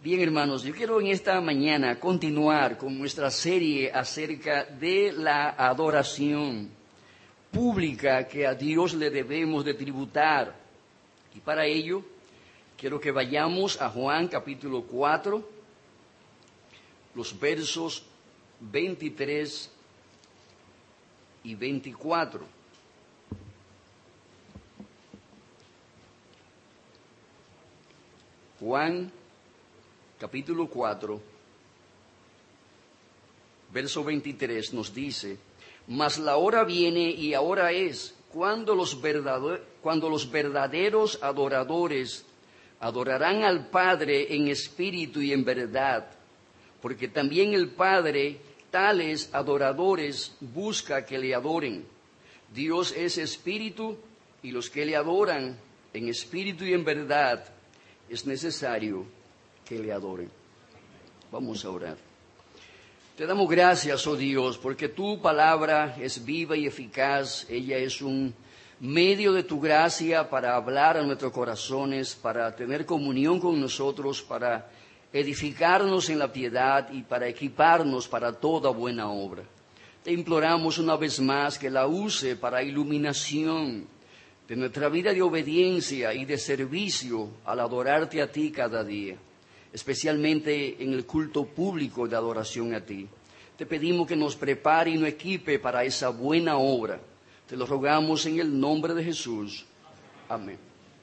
Bien, hermanos, yo quiero en esta mañana continuar con nuestra serie acerca de la adoración pública que a Dios le debemos de tributar. Y para ello, quiero que vayamos a Juan capítulo 4, los versos 23 y 24. Juan capítulo 4, verso 23 nos dice: mas la hora viene y ahora es, cuando los verdaderos adoradores adorarán al Padre en espíritu y en verdad, porque también el Padre tales adoradores busca que le adoren. Dios es espíritu, y los que le adoran en espíritu y en verdad es necesario que le adoren. Vamos a orar. Te damos gracias, oh Dios, porque tu palabra es viva y eficaz. Ella es un medio de tu gracia para hablar a nuestros corazones, para tener comunión con nosotros, para edificarnos en la piedad y para equiparnos para toda buena obra. Te imploramos una vez más que la use para iluminación de nuestra vida de obediencia y de servicio al adorarte a ti cada día, especialmente en el culto público de adoración a ti. Te pedimos que nos prepare y nos equipe para esa buena obra. Te lo rogamos en el nombre de Jesús. Amén.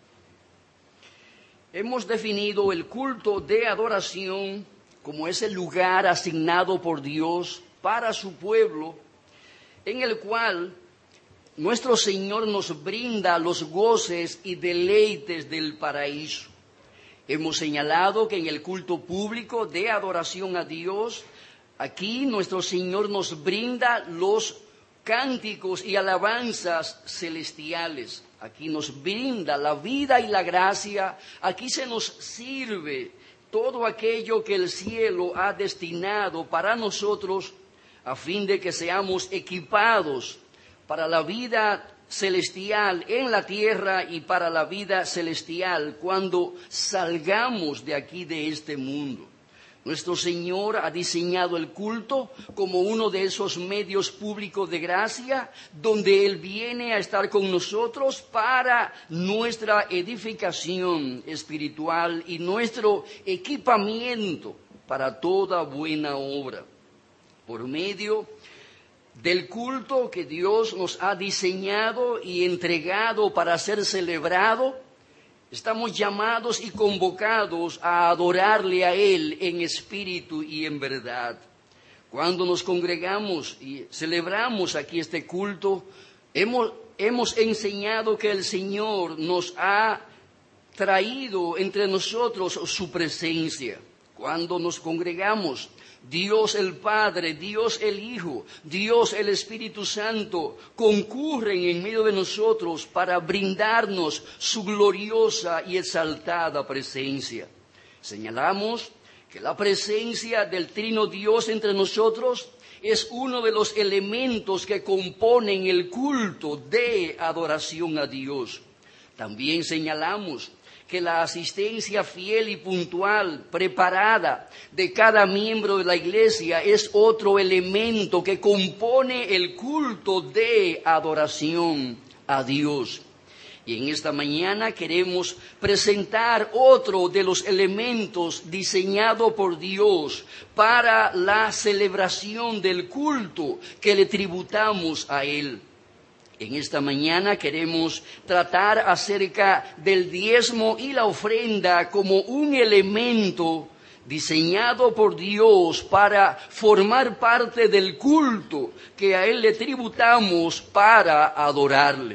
Hemos definido el culto de adoración como ese lugar asignado por Dios para su pueblo, en el cual nuestro Señor nos brinda los goces y deleites del paraíso. Hemos señalado que en el culto público de adoración a Dios, aquí nuestro Señor nos brinda los cánticos y alabanzas celestiales. Aquí nos brinda la vida y la gracia. Aquí se nos sirve todo aquello que el cielo ha destinado para nosotros, a fin de que seamos equipados para la vida celestial en la tierra y para la vida celestial cuando salgamos de aquí, de este mundo. Nuestro Señor ha diseñado el culto como uno de esos medios públicos de gracia donde Él viene a estar con nosotros para nuestra edificación espiritual y nuestro equipamiento para toda buena obra. Por medio del culto que Dios nos ha diseñado y entregado para ser celebrado, estamos llamados y convocados a adorarle a Él en espíritu y en verdad. Cuando nos congregamos y celebramos aquí este culto, hemos enseñado que el Señor nos ha traído entre nosotros su presencia. Cuando nos congregamos, Dios el Padre, Dios el Hijo, Dios el Espíritu Santo concurren en medio de nosotros para brindarnos su gloriosa y exaltada presencia. Señalamos que la presencia del Trino Dios entre nosotros es uno de los elementos que componen el culto de adoración a Dios. También señalamos que la asistencia fiel y puntual, preparada de cada miembro de la iglesia es otro elemento que compone el culto de adoración a Dios. Y en esta mañana queremos presentar otro de los elementos diseñado por Dios para la celebración del culto que le tributamos a Él. En esta mañana queremos tratar acerca del diezmo y la ofrenda como un elemento diseñado por Dios para formar parte del culto que a Él le tributamos para adorarle.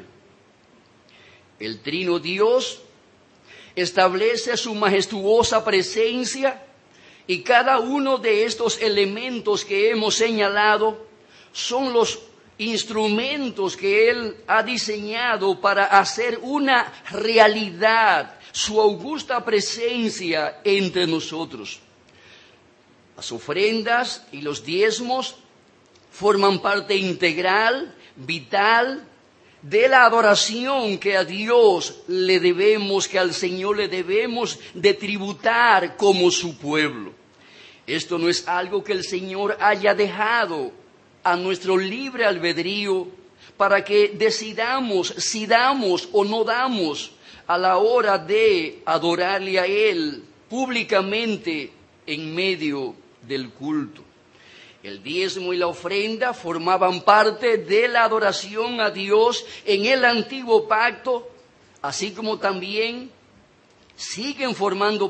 El Trino Dios establece su majestuosa presencia y cada uno de estos elementos que hemos señalado son los instrumentos que Él ha diseñado para hacer una realidad su augusta presencia entre nosotros. Las ofrendas y los diezmos forman parte integral, vital, de la adoración que a Dios le debemos, que al Señor le debemos de tributar como su pueblo. Esto no es algo que el Señor haya dejado a nuestro libre albedrío para que decidamos si damos o no damos a la hora de adorarle a Él públicamente en medio del culto. El diezmo y la ofrenda formaban parte de la adoración a Dios en el antiguo pacto, así como también siguen formando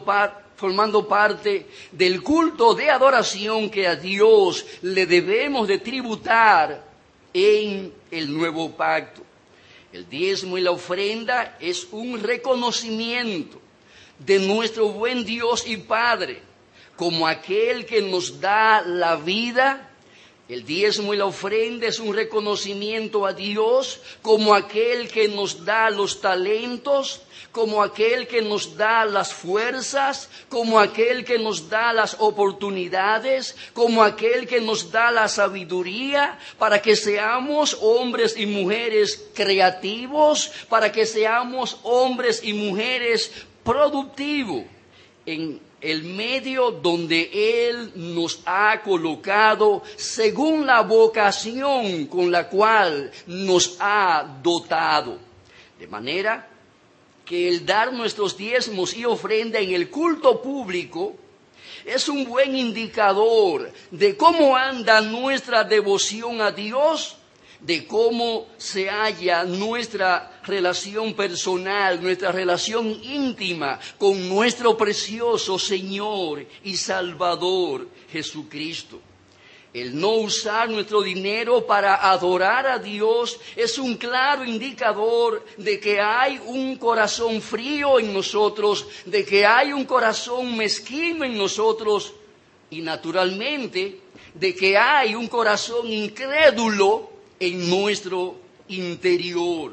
parte del culto de adoración que a Dios le debemos de tributar en el nuevo pacto. El diezmo y la ofrenda es un reconocimiento de nuestro buen Dios y Padre como aquel que nos da la vida. El diezmo y la ofrenda es un reconocimiento a Dios como aquel que nos da los talentos, como aquel que nos da las fuerzas, como aquel que nos da las oportunidades, como aquel que nos da la sabiduría para que seamos hombres y mujeres creativos, para que seamos hombres y mujeres productivos en el medio donde Él nos ha colocado según la vocación con la cual nos ha dotado. De manera que el dar nuestros diezmos y ofrenda en el culto público es un buen indicador de cómo anda nuestra devoción a Dios, de cómo se halla nuestra relación personal, nuestra relación íntima con nuestro precioso Señor y Salvador Jesucristo. El no usar nuestro dinero para adorar a Dios es un claro indicador de que hay un corazón frío en nosotros, de que hay un corazón mezquino en nosotros y naturalmente de que hay un corazón incrédulo en nuestro interior.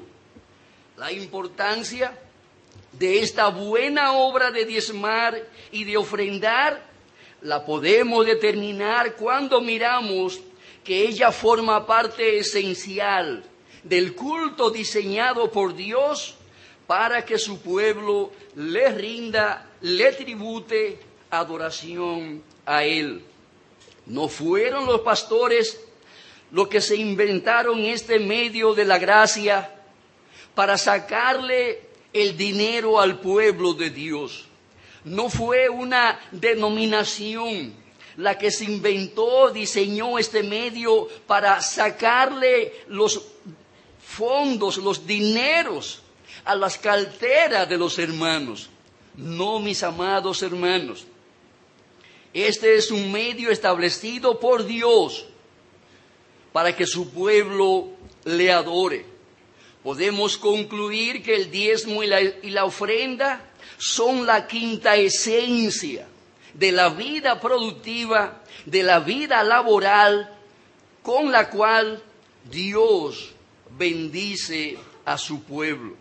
La importancia de esta buena obra de diezmar y de ofrendar la podemos determinar cuando miramos que ella forma parte esencial del culto diseñado por Dios para que su pueblo le rinda, le tribute adoración a Él. No fueron los pastores los que se inventaron este medio de la gracia para sacarle el dinero al pueblo de Dios. No fue una denominación la que se inventó, diseñó este medio para sacarle los fondos, los dineros a las carteras de los hermanos. No, mis amados hermanos. Este es un medio establecido por Dios para que su pueblo le adore. Podemos concluir que el diezmo y la ofrenda son la quinta esencia de la vida productiva, de la vida laboral, con la cual Dios bendice a su pueblo.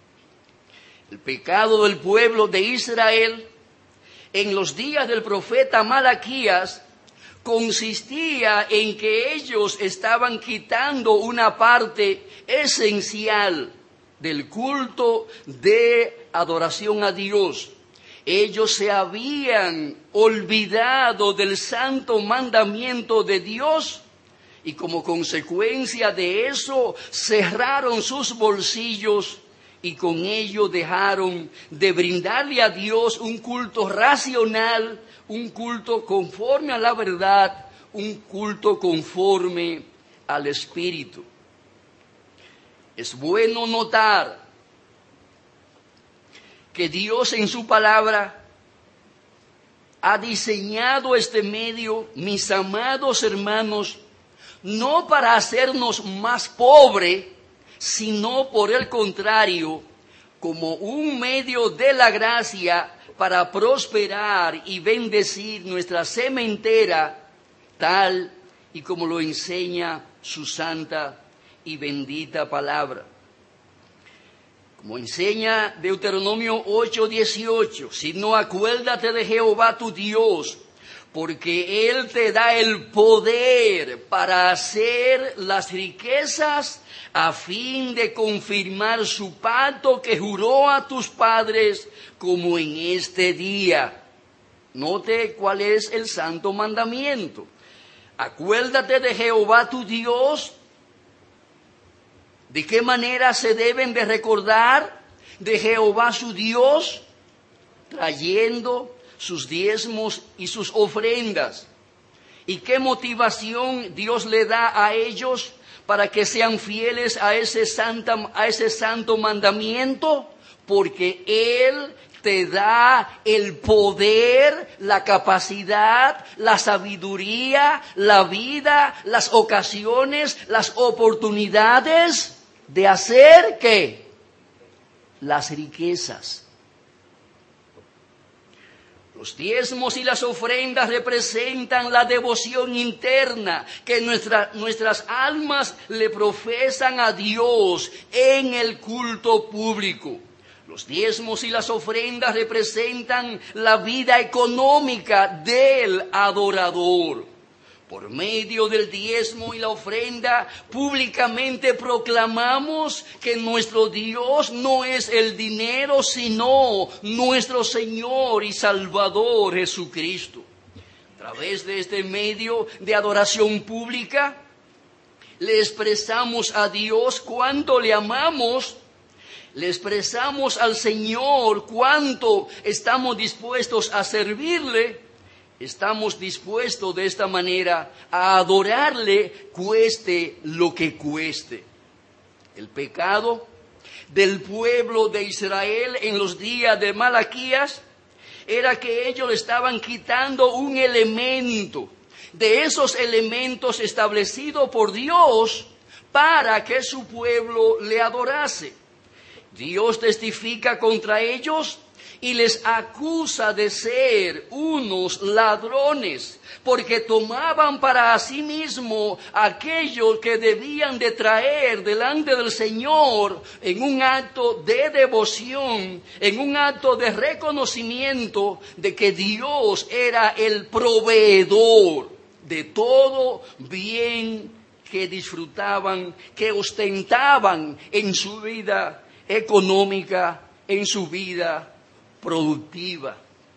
El pecado del pueblo de Israel en los días del profeta Malaquías consistía en que ellos estaban quitando una parte esencial del culto de adoración a Dios. Ellos se habían olvidado del santo mandamiento de Dios y como consecuencia de eso cerraron sus bolsillos y con ello dejaron de brindarle a Dios un culto racional, un culto conforme a la verdad, un culto conforme al Espíritu. Es bueno notar que Dios en su palabra ha diseñado este medio, mis amados hermanos, no para hacernos más pobres, sino por el contrario, como un medio de la gracia para prosperar y bendecir nuestra sementera, tal y como lo enseña su santa y bendita palabra. Como enseña Deuteronomio 8:18, sino acuérdate de Jehová tu Dios, porque Él te da el poder para hacer las riquezas a fin de confirmar su pacto que juró a tus padres como en este día. Note cuál es el santo mandamiento. Acuérdate de Jehová tu Dios. ¿De qué manera se deben de recordar de Jehová su Dios? Trayendo sus diezmos y sus ofrendas. ¿Y qué motivación Dios le da a ellos para que sean fieles a ese santo mandamiento? Porque Él te da el poder, la capacidad, la sabiduría, la vida, las ocasiones, las oportunidades de hacer ¿qué? Las riquezas. Los diezmos y las ofrendas representan la devoción interna que nuestras almas le profesan a Dios en el culto público. Los diezmos y las ofrendas representan la vida económica del adorador. Por medio del diezmo y la ofrenda, públicamente proclamamos que nuestro Dios no es el dinero, sino nuestro Señor y Salvador Jesucristo. A través de este medio de adoración pública, le expresamos a Dios cuánto le amamos, le expresamos al Señor cuánto estamos dispuestos a servirle. Estamos dispuestos de esta manera a adorarle, cueste lo que cueste. El pecado del pueblo de Israel en los días de Malaquías era que ellos le estaban quitando un elemento de esos elementos establecidos por Dios para que su pueblo le adorase. Dios testifica contra ellos y les acusa de ser unos ladrones, porque tomaban para sí mismo aquello que debían de traer delante del Señor en un acto de devoción, en un acto de reconocimiento de que Dios era el proveedor de todo bien que disfrutaban, que ostentaban en su vida económica, en su vida productiva.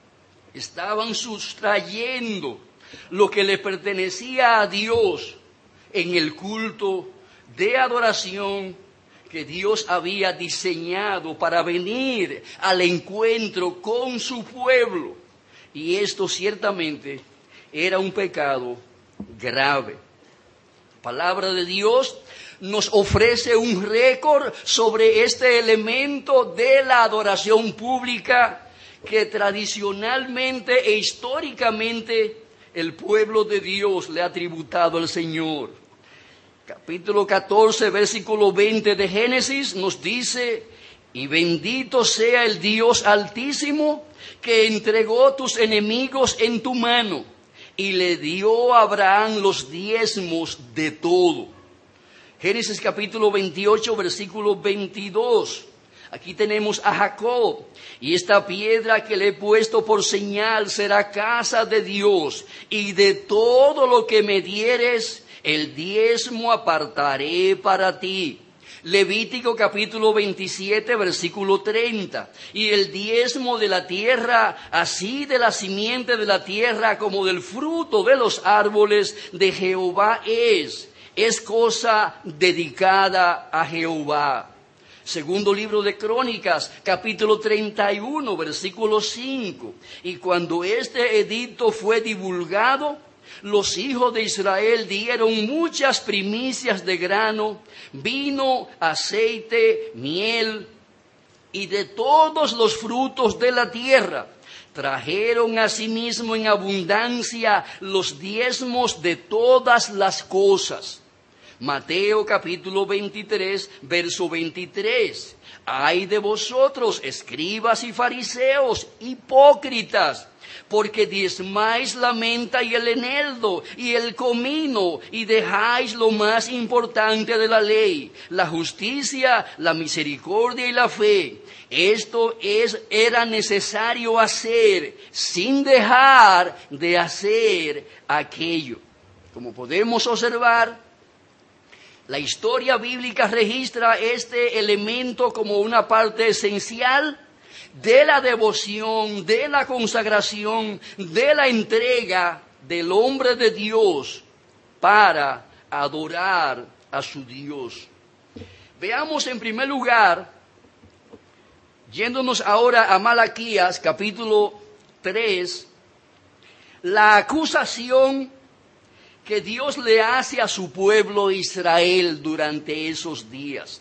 Estaban sustrayendo lo que le pertenecía a Dios en el culto de adoración que Dios había diseñado para venir al encuentro con su pueblo. Y esto ciertamente era un pecado grave. La palabra de Dios nos ofrece un récord sobre este elemento de la adoración pública que tradicionalmente e históricamente el pueblo de Dios le ha tributado al Señor. Capítulo 14, versículo 20 de Génesis nos dice: y bendito sea el Dios Altísimo que entregó tus enemigos en tu mano y le dio a Abraham los diezmos de todo. Génesis capítulo 28, versículo 22. Aquí tenemos a Jacob. Y esta piedra que le he puesto por señal será casa de Dios. Y de todo lo que me dieres, el diezmo apartaré para ti. Levítico capítulo 27, versículo 30. Y el diezmo de la tierra, así de la simiente de la tierra como del fruto de los árboles de Jehová es cosa dedicada a Jehová. Segundo libro de Crónicas, capítulo 31, versículo 5. Y cuando este edicto fue divulgado, los hijos de Israel dieron muchas primicias de grano, vino, aceite, miel y de todos los frutos de la tierra. Trajeron asimismo en abundancia los diezmos de todas las cosas. Mateo capítulo 23, verso 23. Ay de vosotros, escribas y fariseos, hipócritas, porque diezmáis la menta y el eneldo y el comino y dejáis lo más importante de la ley, la justicia, la misericordia y la fe. Esto era necesario hacer sin dejar de hacer aquello. Como podemos observar, la historia bíblica registra este elemento como una parte esencial de la devoción, de la consagración, de la entrega del hombre de Dios para adorar a su Dios. Veamos en primer lugar, yéndonos ahora a Malaquías capítulo 3, la acusación que Dios le hace a su pueblo Israel durante esos días.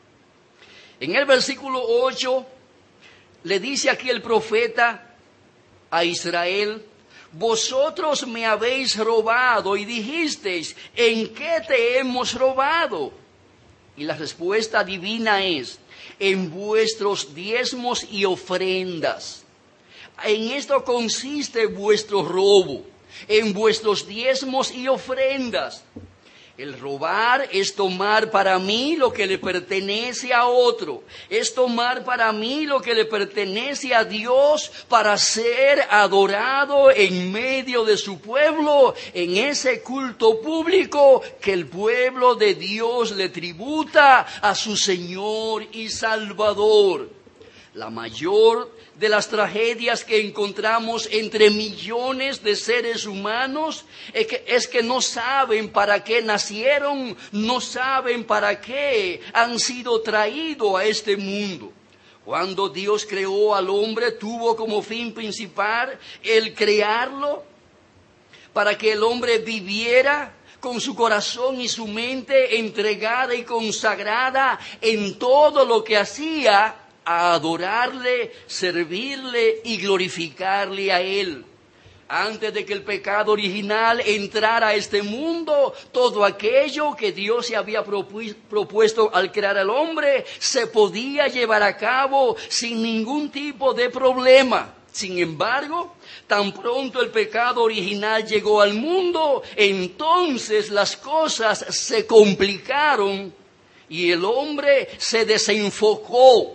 En el versículo 8 le dice aquí el profeta a Israel: vosotros me habéis robado y dijisteis, ¿en qué te hemos robado? Y la respuesta divina es: en vuestros diezmos y ofrendas. En esto consiste vuestro robo, en vuestros diezmos y ofrendas. El robar es tomar para mí lo que le pertenece a otro, es tomar para mí lo que le pertenece a Dios para ser adorado en medio de su pueblo, en ese culto público que el pueblo de Dios le tributa a su Señor y Salvador. La mayor de las tragedias que encontramos entre millones de seres humanos es que no saben para qué nacieron, no saben para qué han sido traídos a este mundo. Cuando Dios creó al hombre, tuvo como fin principal el crearlo para que el hombre viviera con su corazón y su mente entregada y consagrada en todo lo que hacía, a adorarle, servirle y glorificarle a Él. Antes de que el pecado original entrara a este mundo, todo aquello que Dios se había propuesto al crear al hombre se podía llevar a cabo sin ningún tipo de problema. Sin embargo, tan pronto el pecado original llegó al mundo, entonces las cosas se complicaron y el hombre se desenfocó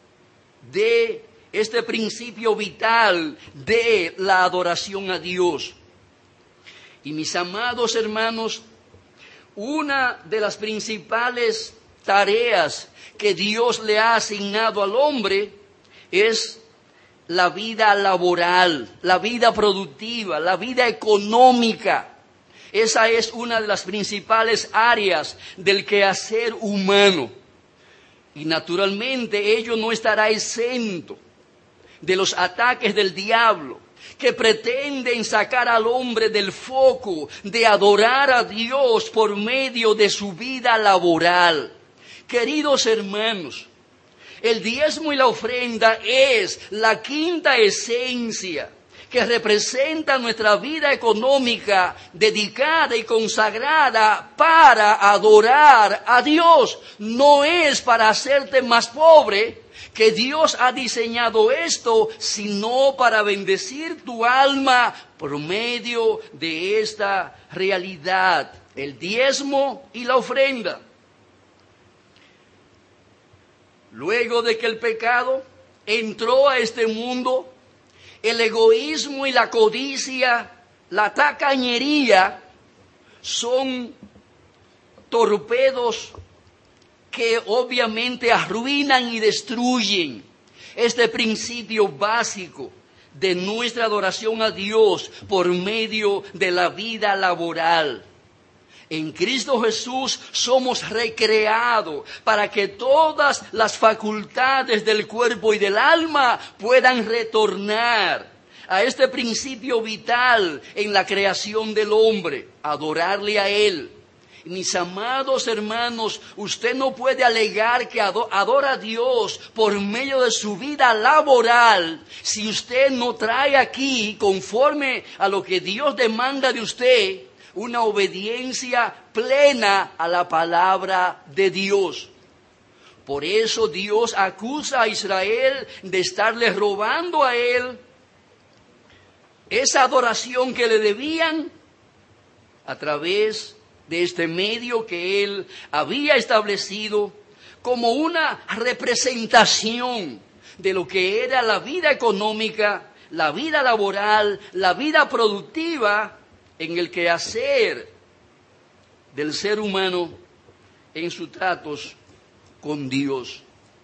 de este principio vital de la adoración a Dios. Y mis amados hermanos, una de las principales tareas que Dios le ha asignado al hombre es la vida laboral, la vida productiva, la vida económica. Esa es una de las principales áreas del quehacer humano. Y naturalmente ello no estará exento de los ataques del diablo, que pretenden sacar al hombre del foco de adorar a Dios por medio de su vida laboral. Queridos hermanos, el diezmo y la ofrenda es la quinta esencia que representa nuestra vida económica dedicada y consagrada para adorar a Dios. No es para hacerte más pobre que Dios ha diseñado esto, sino para bendecir tu alma por medio de esta realidad, el diezmo y la ofrenda. Luego de que el pecado entró a este mundo, el egoísmo y la codicia, la tacañería, son torpedos que obviamente arruinan y destruyen este principio básico de nuestra adoración a Dios por medio de la vida laboral. En Cristo Jesús somos recreados para que todas las facultades del cuerpo y del alma puedan retornar a este principio vital en la creación del hombre, adorarle a Él. Mis amados hermanos, usted no puede alegar que adora a Dios por medio de su vida laboral si usted no trae aquí, conforme a lo que Dios demanda de usted, una obediencia plena a la palabra de Dios. Por eso Dios acusa a Israel de estarle robando a él esa adoración que le debían a través de este medio que él había establecido como una representación de lo que era la vida económica, la vida laboral, la vida productiva en el quehacer del ser humano en sus tratos con Dios.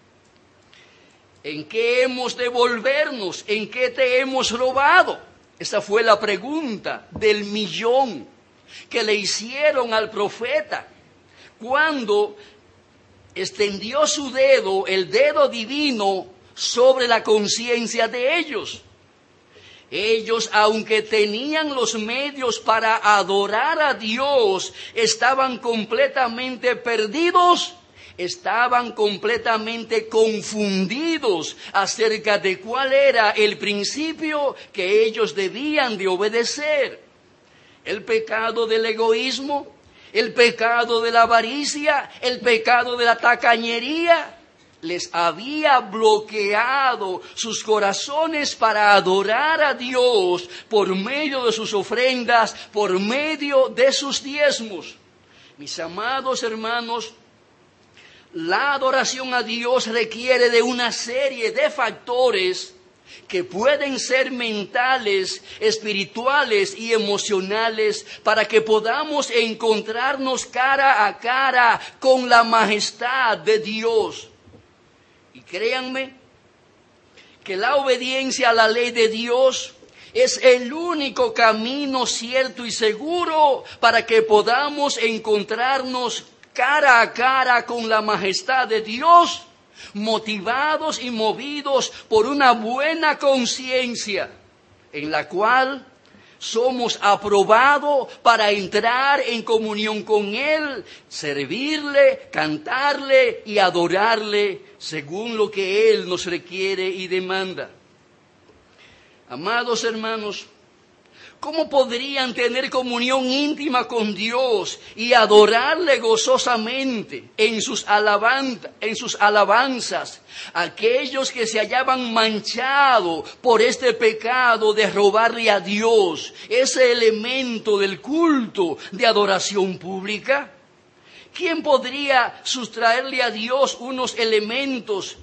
¿En qué hemos de volvernos? ¿En qué te hemos robado? Esa fue la pregunta del millón que le hicieron al profeta cuando extendió su dedo, el dedo divino, sobre la conciencia de ellos. Ellos, aunque tenían los medios para adorar a Dios, estaban completamente perdidos, estaban completamente confundidos acerca de cuál era el principio que ellos debían de obedecer. El pecado del egoísmo, el pecado de la avaricia, el pecado de la tacañería, les había bloqueado sus corazones para adorar a Dios por medio de sus ofrendas, por medio de sus diezmos. Mis amados hermanos, la adoración a Dios requiere de una serie de factores que pueden ser mentales, espirituales y emocionales para que podamos encontrarnos cara a cara con la majestad de Dios. Y créanme que la obediencia a la ley de Dios es el único camino cierto y seguro para que podamos encontrarnos cara a cara con la majestad de Dios, motivados y movidos por una buena conciencia en la cual somos aprobados para entrar en comunión con Él, servirle, cantarle y adorarle según lo que Él nos requiere y demanda. Amados hermanos, ¿cómo podrían tener comunión íntima con Dios y adorarle gozosamente en sus alabanzas aquellos que se hallaban manchados por este pecado de robarle a Dios ese elemento del culto de adoración pública? ¿Quién podría sustraerle a Dios unos elementos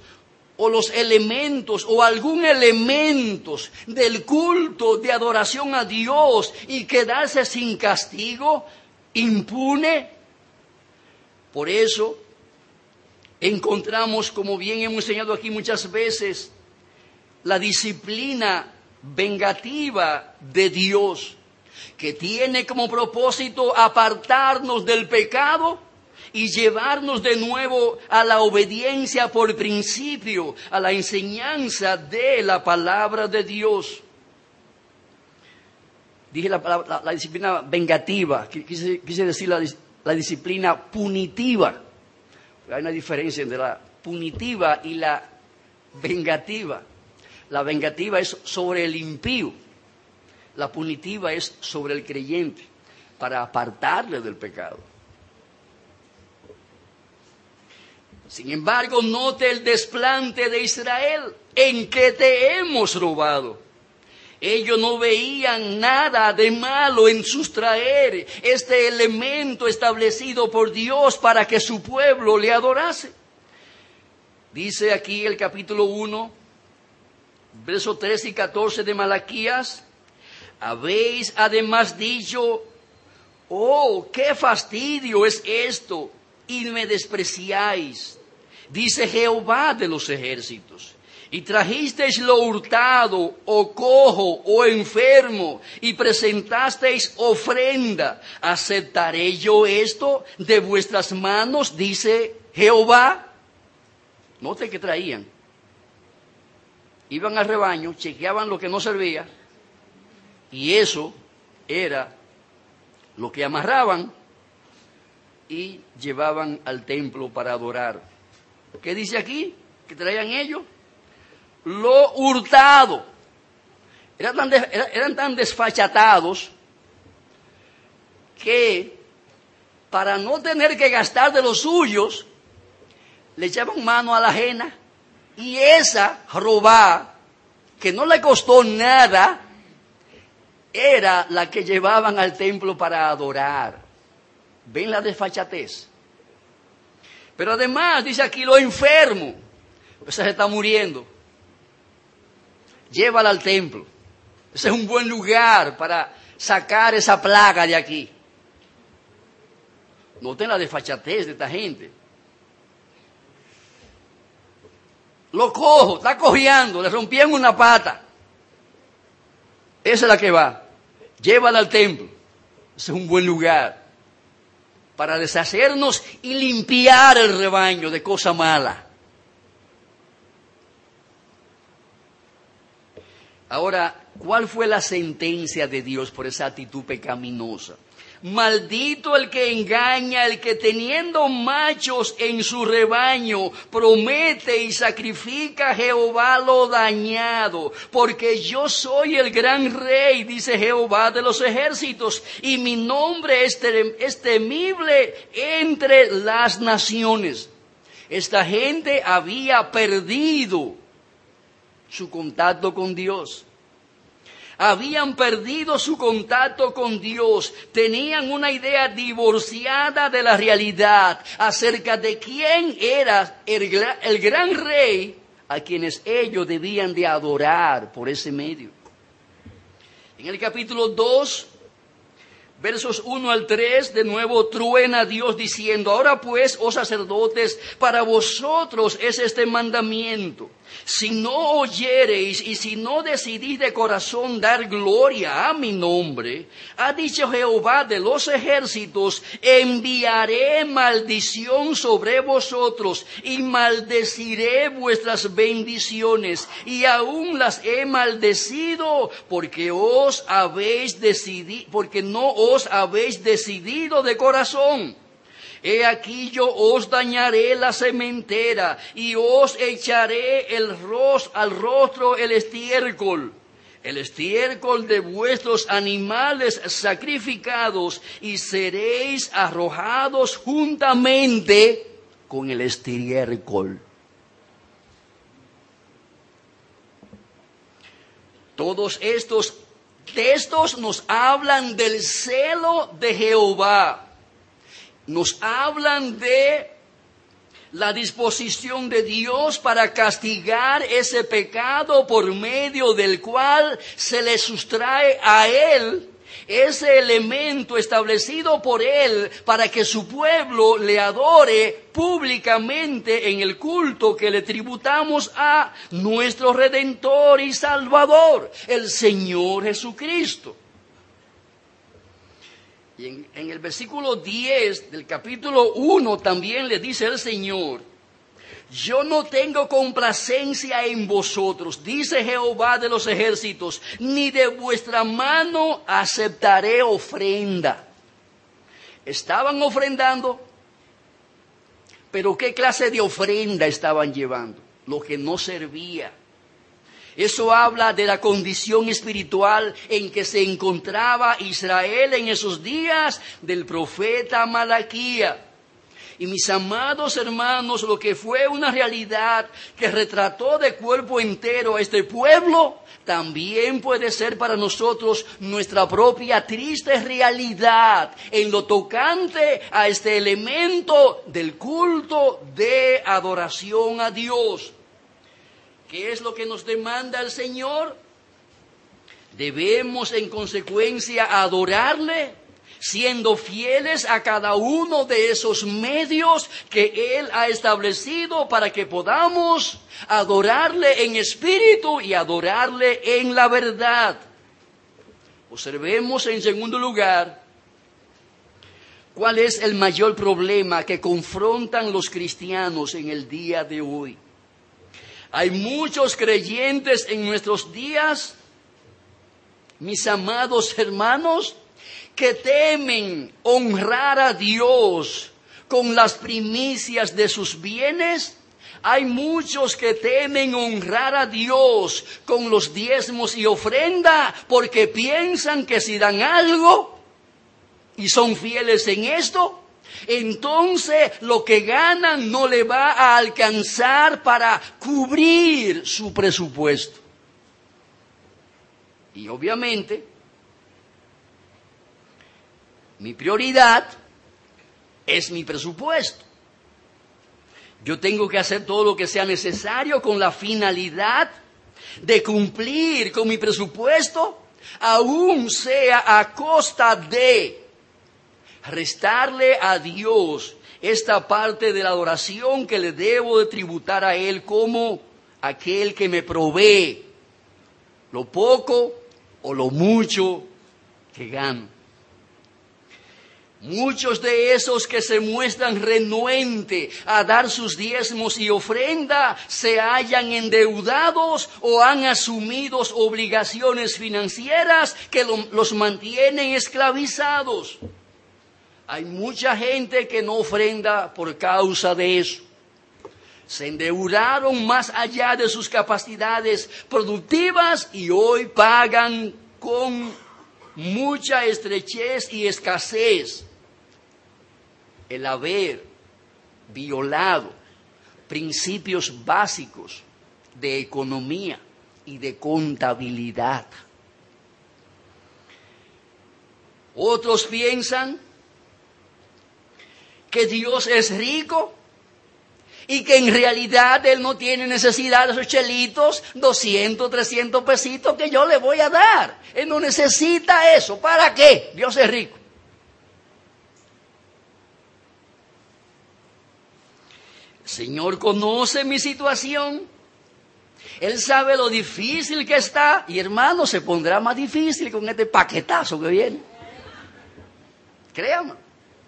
o algún elemento del culto de adoración a Dios y quedarse sin castigo, impune? Por eso encontramos, como bien hemos enseñado aquí muchas veces, la disciplina vengativa de Dios, que tiene como propósito apartarnos del pecado y llevarnos de nuevo a la obediencia por principio, a la enseñanza de la palabra de Dios. Dije la disciplina vengativa, quise decir la disciplina punitiva. Hay una diferencia entre la punitiva y la vengativa. La vengativa es sobre el impío, la punitiva es sobre el creyente, para apartarle del pecado. Sin embargo, note el desplante de Israel, en que te hemos robado. Ellos no veían nada de malo en sustraer este elemento establecido por Dios para que su pueblo le adorase. Dice aquí el capítulo 1, versos 13 y 14 de Malaquías: habéis además dicho, oh, qué fastidio es esto, y me despreciáis, dice Jehová de los ejércitos. Y trajisteis lo hurtado, o cojo, o enfermo, y presentasteis ofrenda. ¿Aceptaré yo esto de vuestras manos? Dice Jehová. Note que traían. Iban al rebaño, chequeaban lo que no servía, y eso era lo que amarraban y llevaban al templo para adorar. ¿Qué dice aquí? ¿Qué traían ellos? Lo hurtado. Eran tan desfachatados que para no tener que gastar de los suyos, le echaban mano a la ajena, y esa robá, que no le costó nada, era la que llevaban al templo para adorar. ¿Ven la desfachatez? Pero además, dice aquí, lo enfermo. Ese se está muriendo. Llévala al templo. Ese es un buen lugar para sacar esa plaga de aquí. Noten la desfachatez de esta gente. Lo cojo, está cojeando, le rompían una pata. Esa es la que va. Llévala al templo. Ese es un buen lugar para deshacernos y limpiar el rebaño de cosa mala. Ahora, ¿cuál fue la sentencia de Dios por esa actitud pecaminosa? Maldito el que engaña, el que teniendo machos en su rebaño, promete y sacrifica a Jehová lo dañado, porque yo soy el gran rey, dice Jehová de los ejércitos, y mi nombre es temible entre las naciones. Esta gente había perdido su contacto con Dios. Habían perdido su contacto con Dios, tenían una idea divorciada de la realidad acerca de quién era el gran rey a quienes ellos debían de adorar por ese medio. En el capítulo 2, versos 1 al 3, de nuevo truena Dios diciendo: ahora pues, oh sacerdotes, para vosotros es este mandamiento. Si no oyereis y si no decidís de corazón dar gloria a mi nombre, ha dicho Jehová de los ejércitos, enviaré maldición sobre vosotros y maldeciré vuestras bendiciones, y aún las he maldecido porque no os habéis decidido de corazón. He aquí yo os dañaré la sementera y os echaré al rostro el estiércol de vuestros animales sacrificados, y seréis arrojados juntamente con el estiércol. Todos estos textos nos hablan del celo de Jehová. Nos hablan de la disposición de Dios para castigar ese pecado por medio del cual se le sustrae a Él ese elemento establecido por Él para que su pueblo le adore públicamente en el culto que le tributamos a nuestro Redentor y Salvador, el Señor Jesucristo. Y en el versículo 10 del capítulo 1 también le dice el Señor: yo no tengo complacencia en vosotros, dice Jehová de los ejércitos, ni de vuestra mano aceptaré ofrenda. Estaban ofrendando, pero ¿qué clase de ofrenda estaban llevando? Lo que no servía. Eso habla de la condición espiritual en que se encontraba Israel en esos días del profeta Malaquías. Y mis amados hermanos, lo que fue una realidad que retrató de cuerpo entero a este pueblo, también puede ser para nosotros nuestra propia triste realidad en lo tocante a este elemento del culto de adoración a Dios. ¿Qué es lo que nos demanda el Señor? Debemos en consecuencia adorarle, siendo fieles a cada uno de esos medios que Él ha establecido para que podamos adorarle en espíritu y adorarle en la verdad. Observemos en segundo lugar cuál es el mayor problema que confrontan los cristianos en el día de hoy. Hay muchos creyentes en nuestros días, mis amados hermanos, que temen honrar a Dios con las primicias de sus bienes. Hay muchos que temen honrar a Dios con los diezmos y ofrenda porque piensan que si dan algo y son fieles en esto, entonces lo que ganan no le va a alcanzar para cubrir su presupuesto. Y obviamente Mi prioridad es mi presupuesto. Yo tengo que hacer todo lo que sea necesario con la finalidad de cumplir con mi presupuesto, aún sea a costa de restarle a Dios esta parte de la adoración que le debo de tributar a Él como aquel que me provee lo poco o lo mucho que gano. Muchos de esos que se muestran renuentes a dar sus diezmos y ofrenda se hallan endeudados o han asumido obligaciones financieras que los mantienen esclavizados. Hay mucha gente que no ofrenda por causa de eso. Se endeudaron más allá de sus capacidades productivas y hoy pagan con mucha estrechez y escasez el haber violado principios básicos de economía y de contabilidad. Otros piensan que Dios es rico y que en realidad Él no tiene necesidad de esos chelitos, 200, 300 pesitos que yo le voy a dar. Él no necesita eso. ¿Para qué? Dios es rico. El Señor conoce mi situación. Él sabe lo difícil que está. Y hermano, se pondrá más difícil con este paquetazo que viene. Créame.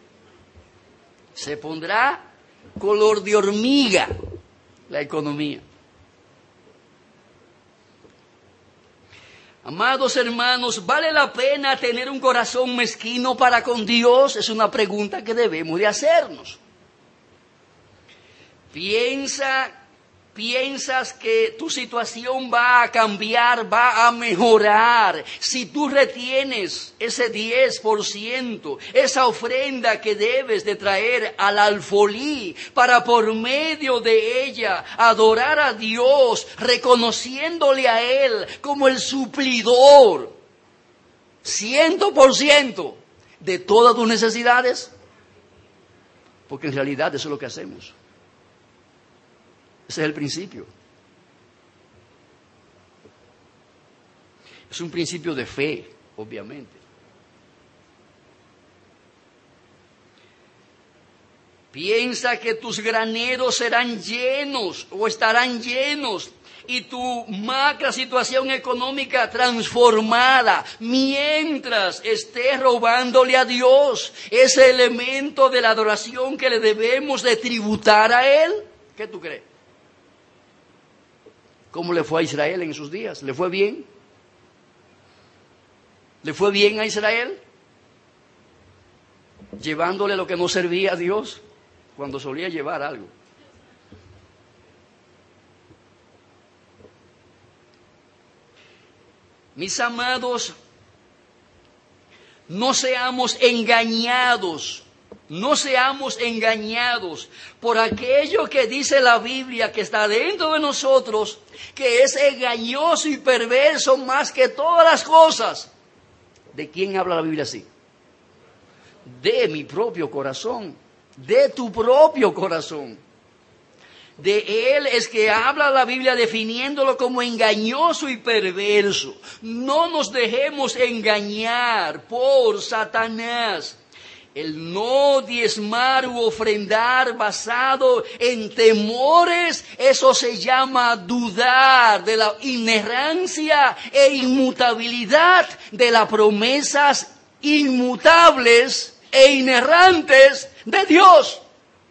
Se pondrá color de hormiga la economía. Amados hermanos, ¿vale la pena tener un corazón mezquino para con Dios? Es una pregunta que debemos de hacernos. ¿Piensas que tu situación va a cambiar, va a mejorar si tú retienes ese 10%, esa ofrenda que debes de traer al alfolí para por medio de ella adorar a Dios, reconociéndole a Él como el suplidor 100% de todas tus necesidades? Porque en realidad eso es lo que hacemos. Ese es el principio. Es un principio de fe, obviamente. Piensa que tus graneros serán llenos o estarán llenos y tu macra situación económica transformada mientras estés robándole a Dios ese elemento de la adoración que le debemos de tributar a Él. ¿Qué tú crees? ¿Cómo le fue a Israel en esos días? ¿Le fue bien? ¿Le fue bien a Israel? Llevándole lo que no servía a Dios cuando solía llevar algo. Mis amados, no seamos engañados. No seamos engañados por aquello que dice la Biblia que está dentro de nosotros, que es engañoso y perverso más que todas las cosas. ¿De quién habla la Biblia así? De mi propio corazón, de tu propio corazón. De él es que habla la Biblia definiéndolo como engañoso y perverso. No nos dejemos engañar por Satanás. El no diezmar u ofrendar basado en temores, eso se llama dudar de la inerrancia e inmutabilidad de las promesas inmutables e inerrantes de Dios.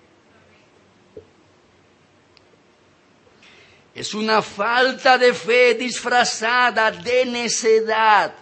Es una falta de fe disfrazada de necedad.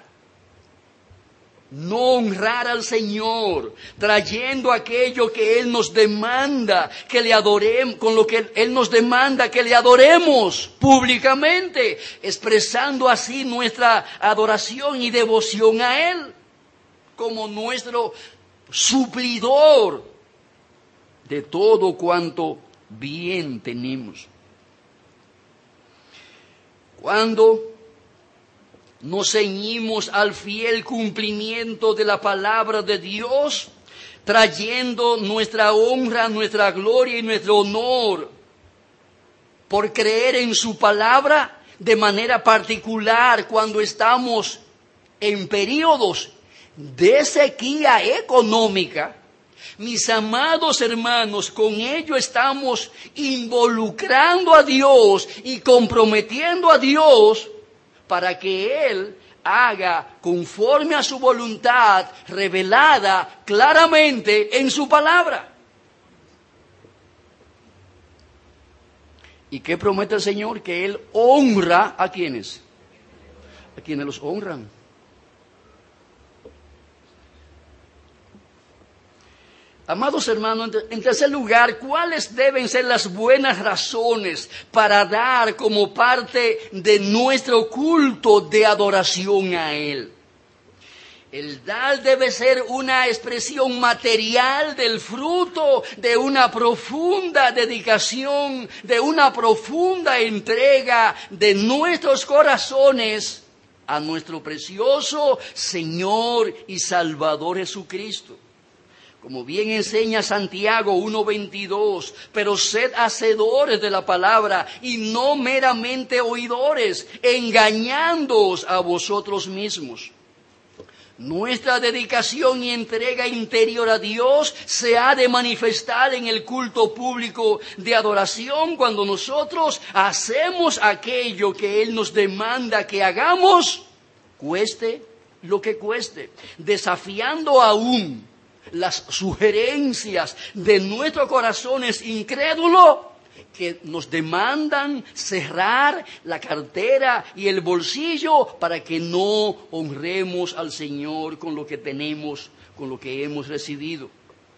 No honrar al Señor, trayendo aquello que Él nos demanda que le adoremos, con lo que Él nos demanda que le adoremos públicamente, expresando así nuestra adoración y devoción a Él, como nuestro suplidor de todo cuanto bien tenemos. Cuando nos ceñimos al fiel cumplimiento de la palabra de Dios, trayendo nuestra honra, nuestra gloria y nuestro honor por creer en su palabra de manera particular cuando estamos en periodos de sequía económica. Mis amados hermanos, con ello estamos involucrando a Dios y comprometiendo a Dios para que Él haga conforme a su voluntad revelada claramente en su palabra. ¿Y qué promete el Señor? Que Él honra a quienes los honran. Amados hermanos, en tercer lugar, ¿cuáles deben ser las buenas razones para dar como parte de nuestro culto de adoración a Él? El dar debe ser una expresión material del fruto de una profunda dedicación, de una profunda entrega de nuestros corazones a nuestro precioso Señor y Salvador Jesucristo. Como bien enseña Santiago 1:22, pero sed hacedores de la palabra y no meramente oidores, engañándoos a vosotros mismos. Nuestra dedicación y entrega interior a Dios se ha de manifestar en el culto público de adoración cuando nosotros hacemos aquello que Él nos demanda que hagamos, cueste lo que cueste, desafiando aún las sugerencias de nuestros corazones incrédulos que nos demandan cerrar la cartera y el bolsillo para que no honremos al Señor con lo que tenemos, con lo que hemos recibido.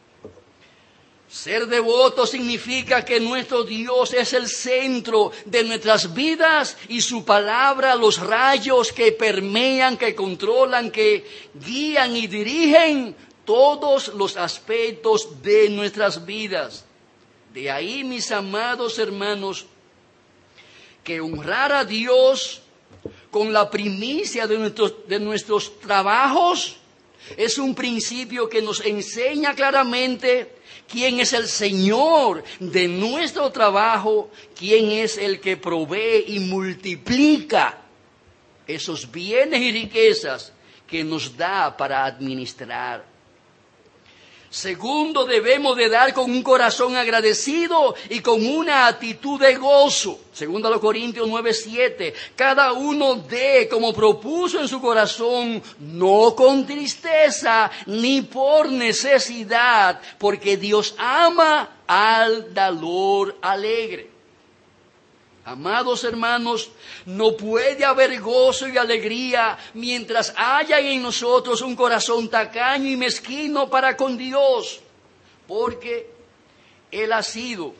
Ser devoto significa que nuestro Dios es el centro de nuestras vidas y su palabra los rayos que permean, que controlan, que guían y dirigen todos los aspectos de nuestras vidas. De ahí, mis amados hermanos, que honrar a Dios con la primicia de nuestros trabajos es un principio que nos enseña claramente quién es el Señor de nuestro trabajo, quién es el que provee y multiplica esos bienes y riquezas que nos da para administrar. Segundo, debemos de dar con un corazón agradecido y con una actitud de gozo. Segundo a los Corintios 9:7. Cada uno dé como propuso en su corazón, no con tristeza ni por necesidad, porque Dios ama al dador alegre. Amados hermanos, no puede haber gozo y alegría mientras haya en nosotros un corazón tacaño y mezquino para con Dios, porque Él ha sido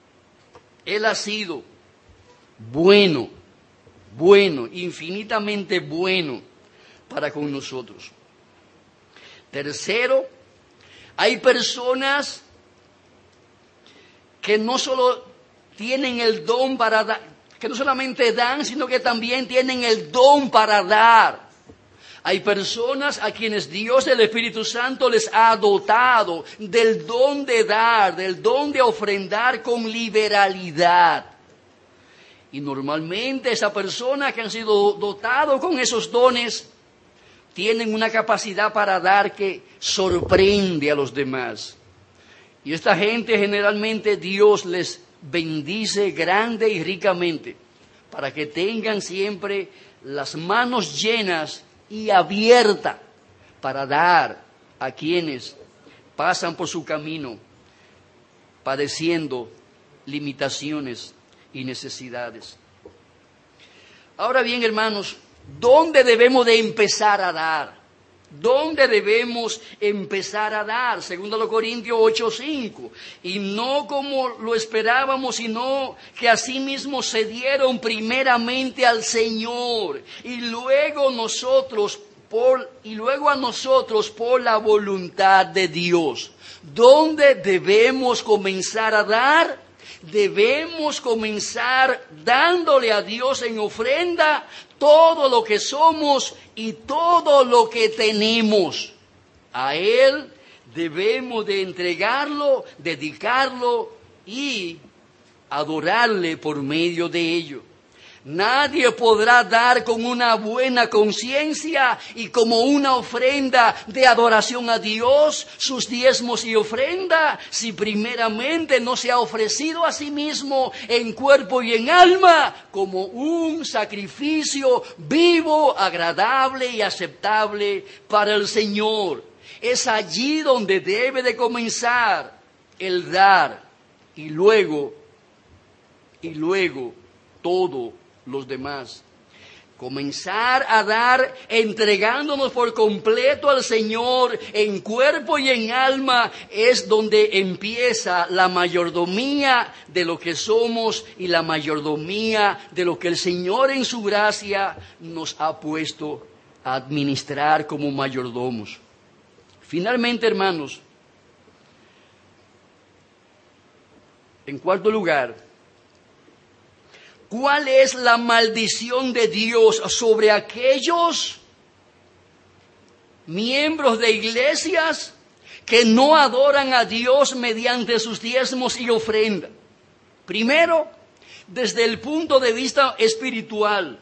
bueno, infinitamente bueno para con nosotros. Tercero, hay personas que no solo tienen el don para dar, que no solamente dan, sino que también tienen el don para dar. Hay personas a quienes Dios, el Espíritu Santo, les ha dotado del don de dar, del don de ofrendar con liberalidad. Y normalmente esas personas que han sido dotados con esos dones tienen una capacidad para dar que sorprende a los demás. Y esta gente generalmente Dios les bendice grande y ricamente para que tengan siempre las manos llenas y abiertas para dar a quienes pasan por su camino padeciendo limitaciones y necesidades. Ahora bien, hermanos, ¿dónde debemos de empezar a dar? ¿Dónde debemos empezar a dar? Segundo los Corintios 8:5. Y no como lo esperábamos, sino que asimismo se dieron primeramente al Señor y luego a nosotros por la voluntad de Dios. ¿Dónde debemos comenzar a dar? Debemos comenzar dándole a Dios en ofrenda todo lo que somos y todo lo que tenemos. A Él debemos de entregarlo, dedicarlo y adorarle por medio de ello. Nadie podrá dar con una buena conciencia y como una ofrenda de adoración a Dios sus diezmos y ofrenda si primeramente no se ha ofrecido a sí mismo en cuerpo y en alma como un sacrificio vivo, agradable y aceptable para el Señor. Es allí donde debe de comenzar el dar y luego todo los demás. Comenzar a dar entregándonos por completo al Señor en cuerpo y en alma es donde empieza la mayordomía de lo que somos y la mayordomía de lo que el Señor en su gracia nos ha puesto a administrar como mayordomos. Finalmente, hermanos, en cuarto lugar, ¿cuál es la maldición de Dios sobre aquellos miembros de iglesias que no adoran a Dios mediante sus diezmos y ofrenda? Primero, desde el punto de vista espiritual.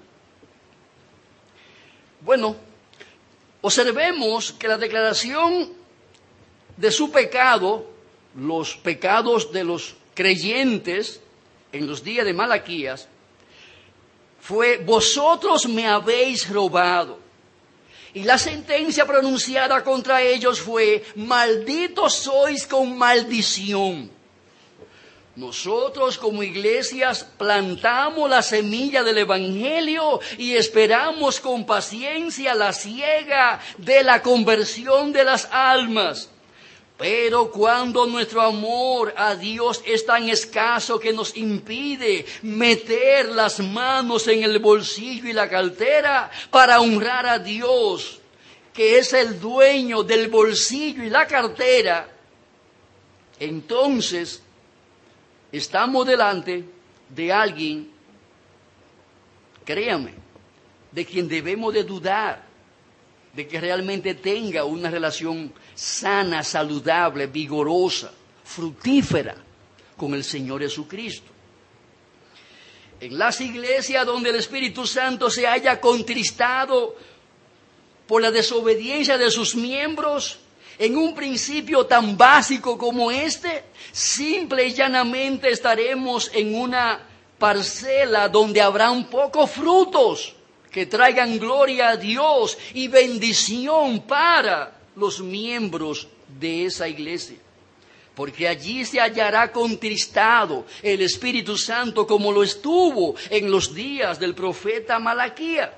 Bueno, observemos que la declaración de su pecado, los pecados de los creyentes en los días de Malaquías, fue: vosotros me habéis robado. Y la sentencia pronunciada contra ellos fue: malditos sois con maldición. Nosotros como iglesias plantamos la semilla del Evangelio y esperamos con paciencia la siega de la conversión de las almas. Pero cuando nuestro amor a Dios es tan escaso que nos impide meter las manos en el bolsillo y la cartera para honrar a Dios, que es el dueño del bolsillo y la cartera, entonces estamos delante de alguien, créame, de quien debemos de dudar de que realmente tenga una relación sana, saludable, vigorosa, fructífera con el Señor Jesucristo. En las iglesias donde el Espíritu Santo se haya contristado por la desobediencia de sus miembros, en un principio tan básico como este, simple y llanamente estaremos en una parcela donde habrán pocos frutos que traigan gloria a Dios y bendición para los miembros de esa iglesia. Porque allí se hallará contristado el Espíritu Santo como lo estuvo en los días del profeta Malaquías.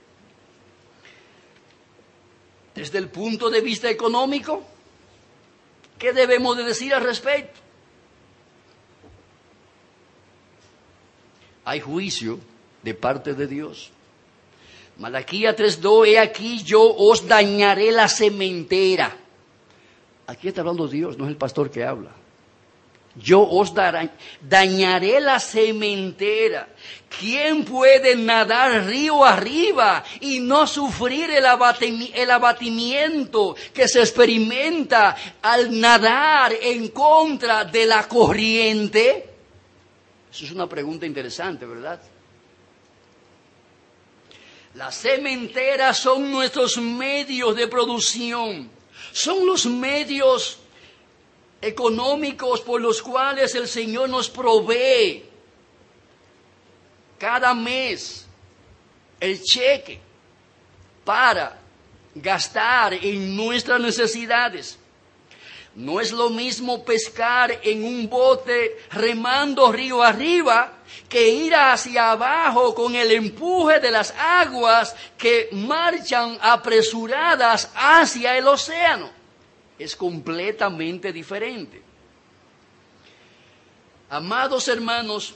Desde el punto de vista económico, ¿qué debemos de decir al respecto? Hay juicio de parte de Dios. Malaquías 3:2, he aquí yo os dañaré la sementera. Aquí está hablando Dios, no es el pastor que habla. Yo os dañaré la sementera. ¿Quién puede nadar río arriba y no sufrir el abatimiento que se experimenta al nadar en contra de la corriente? Eso es una pregunta interesante, ¿verdad? Las sementeras son nuestros medios de producción, son los medios económicos por los cuales el Señor nos provee cada mes el cheque para gastar en nuestras necesidades. No es lo mismo pescar en un bote remando río arriba que ir hacia abajo con el empuje de las aguas que marchan apresuradas hacia el océano. Es completamente diferente. Amados hermanos,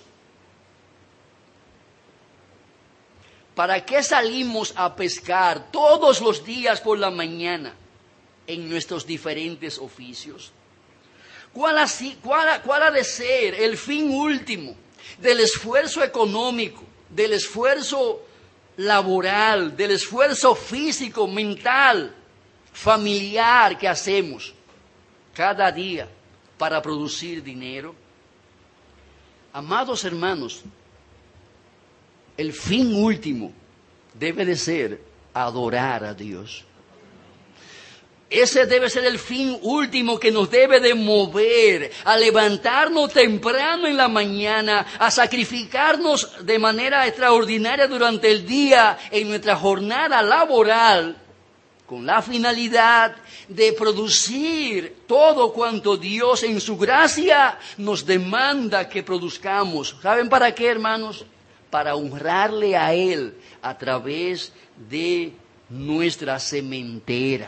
¿para qué salimos a pescar todos los días por la mañana en nuestros diferentes oficios? ¿Cuál ha de ser el fin último del esfuerzo económico, del esfuerzo laboral, del esfuerzo físico, mental, familiar que hacemos cada día para producir dinero? Amados hermanos, el fin último debe de ser adorar a Dios. Ese debe ser el fin último que nos debe de mover a levantarnos temprano en la mañana, a sacrificarnos de manera extraordinaria durante el día en nuestra jornada laboral, con la finalidad de producir todo cuanto Dios en su gracia nos demanda que produzcamos. ¿Saben para qué, hermanos? Para honrarle a Él a través de nuestra sementera.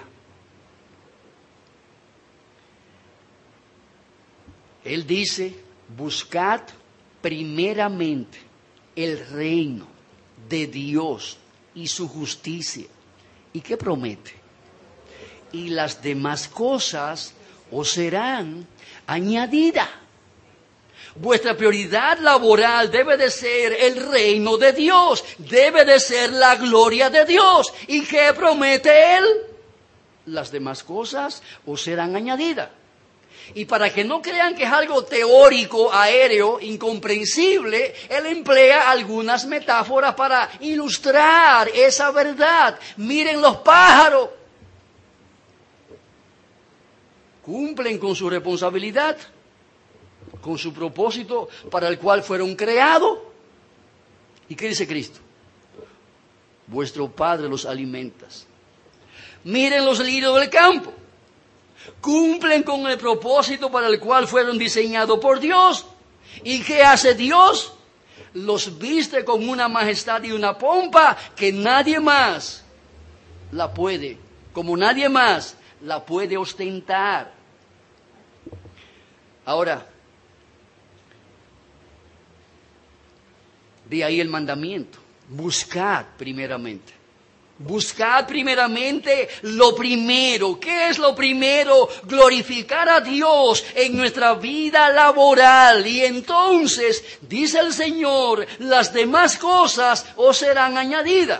Él dice, buscad primeramente el reino de Dios y su justicia. ¿Y qué promete? Y las demás cosas os serán añadidas. Vuestra prioridad laboral debe de ser el reino de Dios, debe de ser la gloria de Dios. ¿Y qué promete Él? Las demás cosas os serán añadidas. Y para que no crean que es algo teórico, aéreo, incomprensible, Él emplea algunas metáforas para ilustrar esa verdad. Miren los pájaros. Cumplen con su responsabilidad, con su propósito para el cual fueron creados. ¿Y qué dice Cristo? Vuestro Padre los alimenta. Miren los lirios del campo. Cumplen con el propósito para el cual fueron diseñados por Dios. ¿Y qué hace Dios? Los viste con una majestad y una pompa que nadie más la puede, como nadie más la puede ostentar. Ahora, de ahí el mandamiento. Buscad primeramente. Buscad primeramente lo primero. ¿Qué es lo primero? Glorificar a Dios en nuestra vida laboral. Y entonces, dice el Señor, las demás cosas os serán añadidas.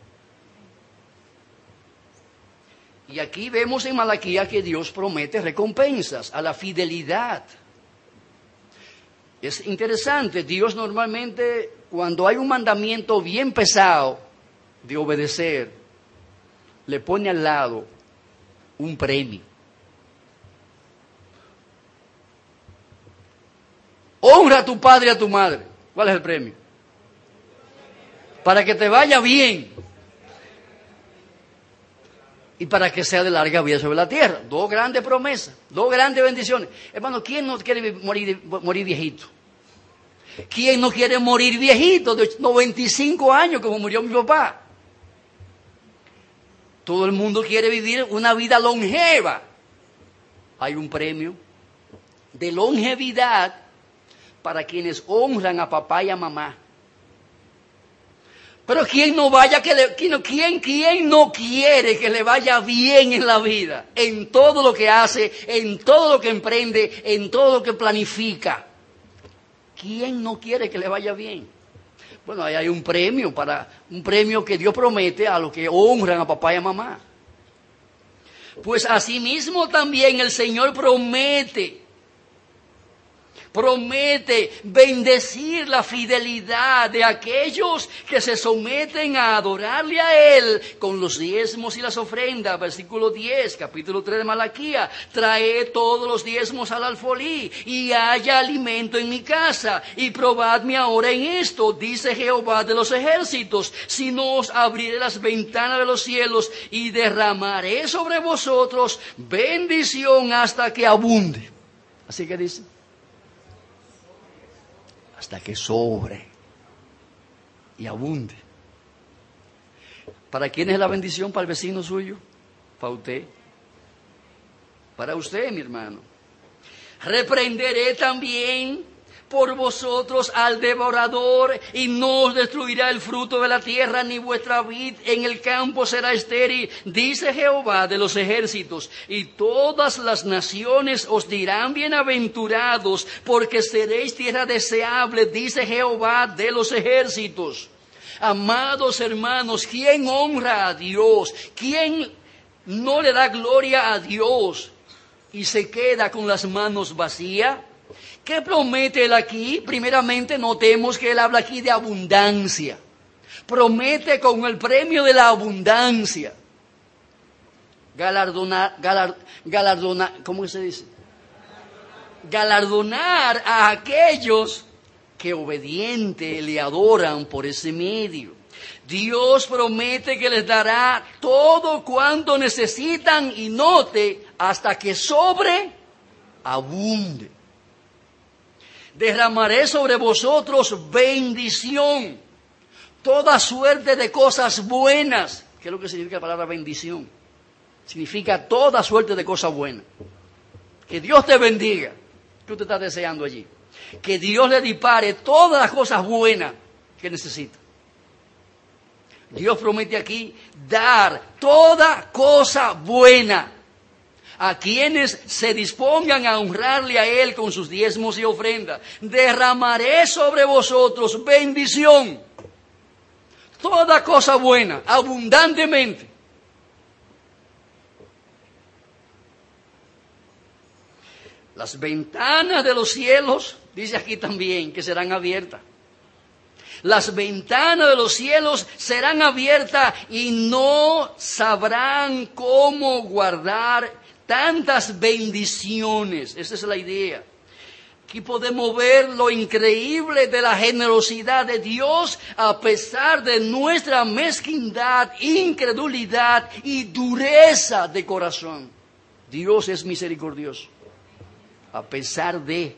Y aquí vemos en Malaquías que Dios promete recompensas a la fidelidad. Es interesante, Dios normalmente, cuando hay un mandamiento bien pesado de obedecer, le pone al lado un premio. Honra a tu padre y a tu madre. ¿Cuál es el premio? Para que te vaya bien y para que sea de larga vida sobre la tierra. Dos grandes promesas, dos grandes bendiciones. Hermano, ¿quién no quiere morir viejito? ¿Quién no quiere morir viejito de 95 años como murió mi papá? Todo el mundo quiere vivir una vida longeva. Hay un premio de longevidad para quienes honran a papá y a mamá. Pero ¿quién no quiere que le vaya bien en la vida? En todo lo que hace, en todo lo que emprende, en todo lo que planifica. ¿Quién no quiere que le vaya bien? Bueno, ahí hay un premio que Dios promete a los que honran a papá y a mamá. Pues asimismo también el Señor promete bendecir la fidelidad de aquellos que se someten a adorarle a Él con los diezmos y las ofrendas. Versículo 10, capítulo 3 de Malaquías. Traed todos los diezmos al alfolí y haya alimento en mi casa. Y probadme ahora en esto, dice Jehová de los ejércitos, si no os abriré las ventanas de los cielos y derramaré sobre vosotros bendición hasta que abunde. Así que dice, hasta que sobre y abunde. ¿Para quién es la bendición? ¿Para el vecino suyo? ¿Para usted? Para usted, mi hermano. Reprenderé también por vosotros al devorador, y no os destruirá el fruto de la tierra, ni vuestra vid en el campo será estéril, dice Jehová de los ejércitos. Y todas las naciones os dirán bienaventurados, porque seréis tierra deseable, dice Jehová de los ejércitos. Amados hermanos, ¿quién honra a Dios? ¿Quién no le da gloria a Dios y se queda con las manos vacías? ¿Qué promete él aquí? Primeramente notemos que él habla aquí de abundancia. Promete con el premio de la abundancia ¿cómo se dice? Galardonar a aquellos que obediente le adoran por ese medio. Dios promete que les dará todo cuanto necesitan, y note, hasta que sobreabunde. Derramaré sobre vosotros bendición, toda suerte de cosas buenas. ¿Qué es lo que significa la palabra bendición? Significa toda suerte de cosas buenas. Que Dios te bendiga. ¿Qué usted está deseando allí? Que Dios le dispare todas las cosas buenas que necesita. Dios promete aquí dar toda cosa buena a quienes se dispongan a honrarle a Él con sus diezmos y ofrendas. Derramaré sobre vosotros bendición, toda cosa buena, abundantemente. Las ventanas de los cielos, dice aquí también, que serán abiertas. Las ventanas de los cielos serán abiertas y no sabrán cómo guardar tantas bendiciones. Esa es la idea. Aquí podemos ver lo increíble de la generosidad de Dios a pesar de nuestra mezquindad, incredulidad y dureza de corazón. Dios es misericordioso a pesar de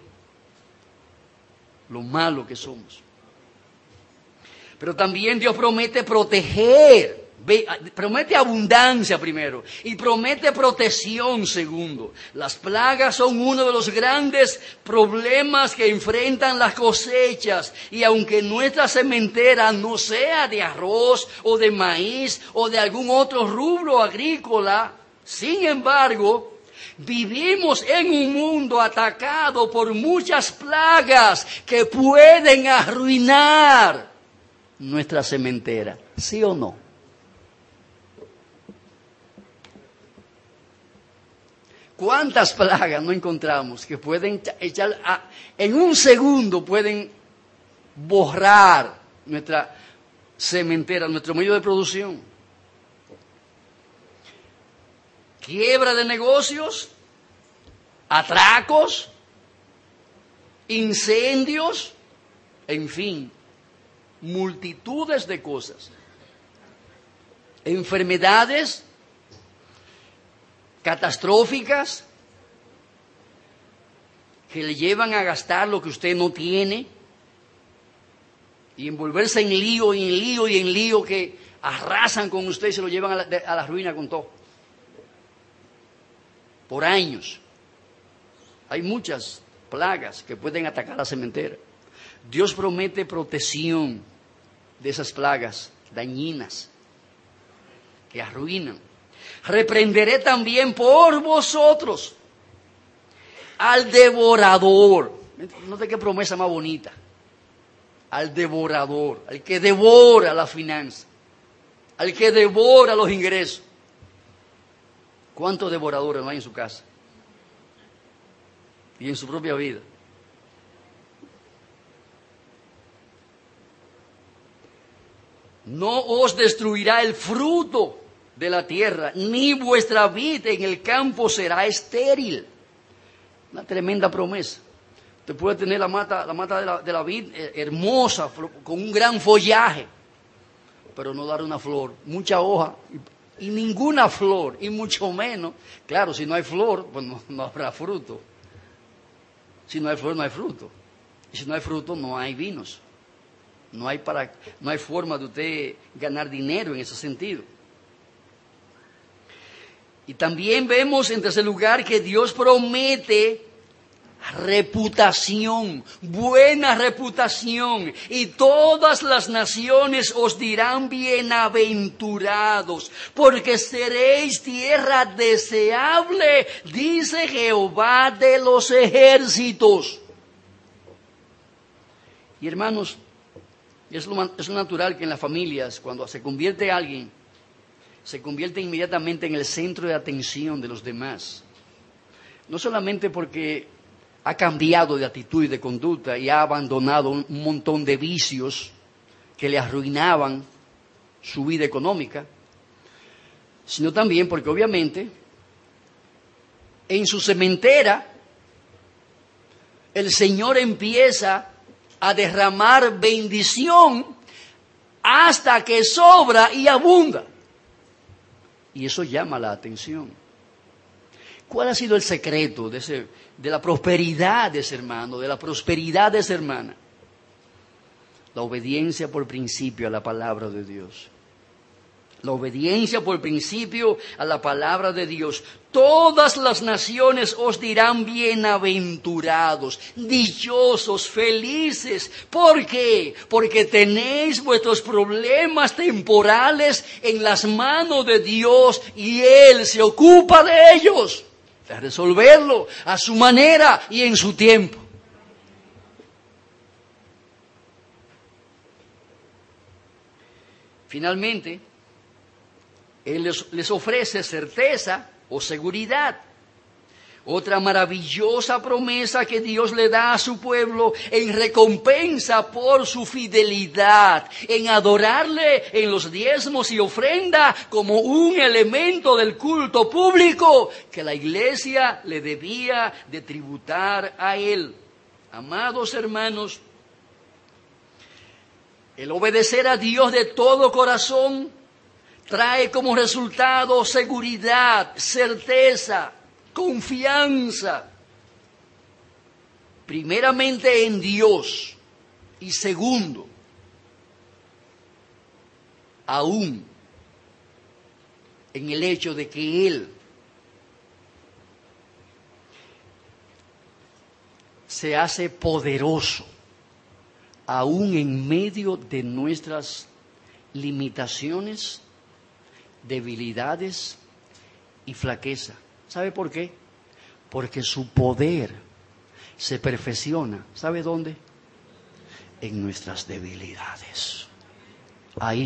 lo malo que somos. Pero también Dios promete proteger, promete abundancia primero y promete protección segundo. Las plagas son uno de los grandes problemas que enfrentan las cosechas, y aunque nuestra sementera no sea de arroz o de maíz o de algún otro rubro agrícola, sin embargo, vivimos en un mundo atacado por muchas plagas que pueden arruinar nuestra sementera, ¿sí o no? ¿Cuántas plagas no encontramos que pueden echar en un segundo pueden borrar nuestra sementera, nuestro medio de producción? Quiebra de negocios, atracos, incendios, en fin, multitudes de cosas. Enfermedades catastróficas que le llevan a gastar lo que usted no tiene y envolverse en lío y en lío y en lío que arrasan con usted y se lo llevan a la ruina con todo. Por años. Hay muchas plagas que pueden atacar la sementera. Dios promete protección de esas plagas dañinas que arruinan. Reprenderé también por vosotros al devorador. No sé qué promesa más bonita. Al devorador, al que devora la finanza, al que devora los ingresos. ¿Cuántos devoradores no hay en su casa? Y en su propia vida. No os destruirá el fruto de la tierra, ni vuestra vid en el campo será estéril. Una tremenda promesa. Usted puede tener la mata de la vid hermosa, con un gran follaje, pero no dar una flor, mucha hoja y ninguna flor, y mucho menos. Claro, si no hay flor, pues no habrá fruto. Si no hay flor, no hay fruto. Y si no hay fruto, no hay vinos. No hay forma de usted ganar dinero en ese sentido. Y también vemos en tercer lugar que Dios promete reputación, buena reputación, y todas las naciones os dirán bienaventurados, porque seréis tierra deseable, dice Jehová de los ejércitos. Y hermanos, es natural que en las familias, cuando se convierte alguien, se convierte inmediatamente en el centro de atención de los demás. No solamente porque ha cambiado de actitud y de conducta y ha abandonado un montón de vicios que le arruinaban su vida económica, sino también porque obviamente en su cementera el Señor empieza a derramar bendición hasta que sobra y abunda. Y eso llama la atención. ¿Cuál ha sido el secreto de la prosperidad de ese hermano, de la prosperidad de esa hermana? La obediencia por principio a la palabra de Dios. La obediencia por principio a la palabra de Dios. Todas las naciones os dirán bienaventurados, dichosos, felices. ¿Por qué? Porque tenéis vuestros problemas temporales en las manos de Dios y Él se ocupa de ellos, de resolverlo a su manera y en su tiempo. Finalmente, Él les ofrece certeza o seguridad. Otra maravillosa promesa que Dios le da a su pueblo en recompensa por su fidelidad, en adorarle en los diezmos y ofrenda como un elemento del culto público que la iglesia le debía de tributar a Él. Amados hermanos, el obedecer a Dios de todo corazón trae como resultado seguridad, certeza, confianza. Primeramente en Dios y segundo, aún en el hecho de que Él se hace poderoso, aún en medio de nuestras limitaciones, debilidades y flaqueza. ¿Sabe por qué? Porque su poder se perfecciona. ¿Sabe dónde? En nuestras debilidades. Ahí.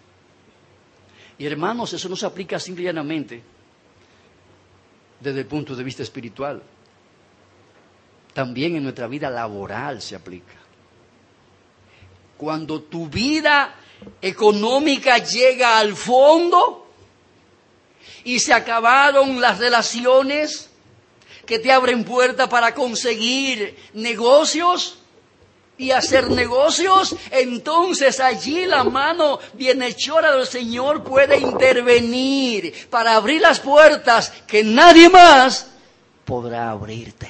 Y hermanos, eso no se aplica simple y llanamente desde el punto de vista espiritual. También en nuestra vida laboral se aplica. Cuando tu vida económica llega al fondo y se acabaron las relaciones que te abren puerta para conseguir negocios y hacer negocios, entonces allí la mano bienhechora del Señor puede intervenir para abrir las puertas que nadie más podrá abrirte.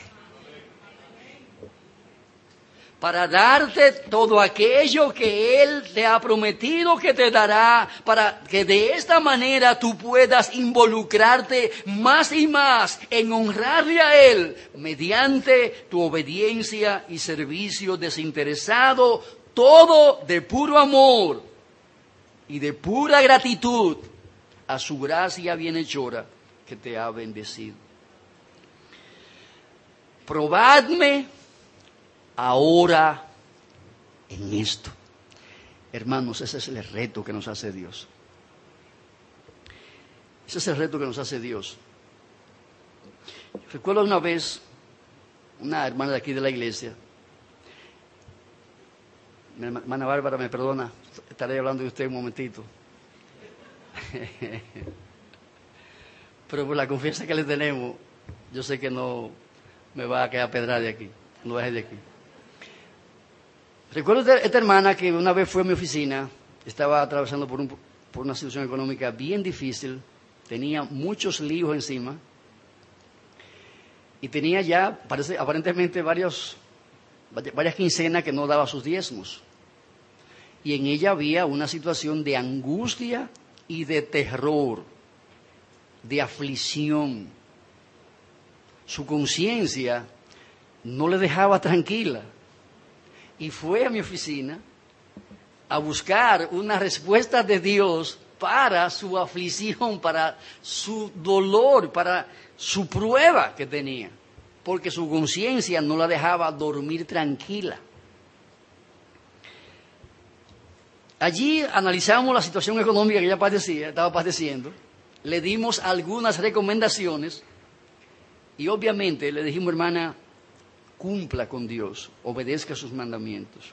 Para darte todo aquello que Él te ha prometido que te dará, para que de esta manera tú puedas involucrarte más y más en honrarle a Él mediante tu obediencia y servicio desinteresado, todo de puro amor y de pura gratitud a su gracia bienhechora que te ha bendecido. Probadme ahora en esto. Hermanos, ese es el reto que nos hace Dios. Ese es el reto que nos hace Dios. Recuerdo una vez, una hermana de aquí de la iglesia, mi hermana Bárbara, me perdona, estaré hablando de usted un momentito. Pero por la confianza que le tenemos, yo sé que no me va a quedar pedrada de aquí, no es de aquí. Recuerdo esta hermana que una vez fue a mi oficina, estaba atravesando por una situación económica bien difícil, tenía muchos líos encima y tenía ya, aparentemente, varias quincenas que no daba sus diezmos. Y en ella había una situación de angustia y de terror, de aflicción. Su conciencia no le dejaba tranquila. Y fue a mi oficina a buscar una respuesta de Dios para su aflicción, para su dolor, para su prueba que tenía. Porque su conciencia no la dejaba dormir tranquila. Allí analizamos la situación económica que ella estaba padeciendo. Le dimos algunas recomendaciones y obviamente le dijimos, hermana, cumpla con Dios, obedezca sus mandamientos.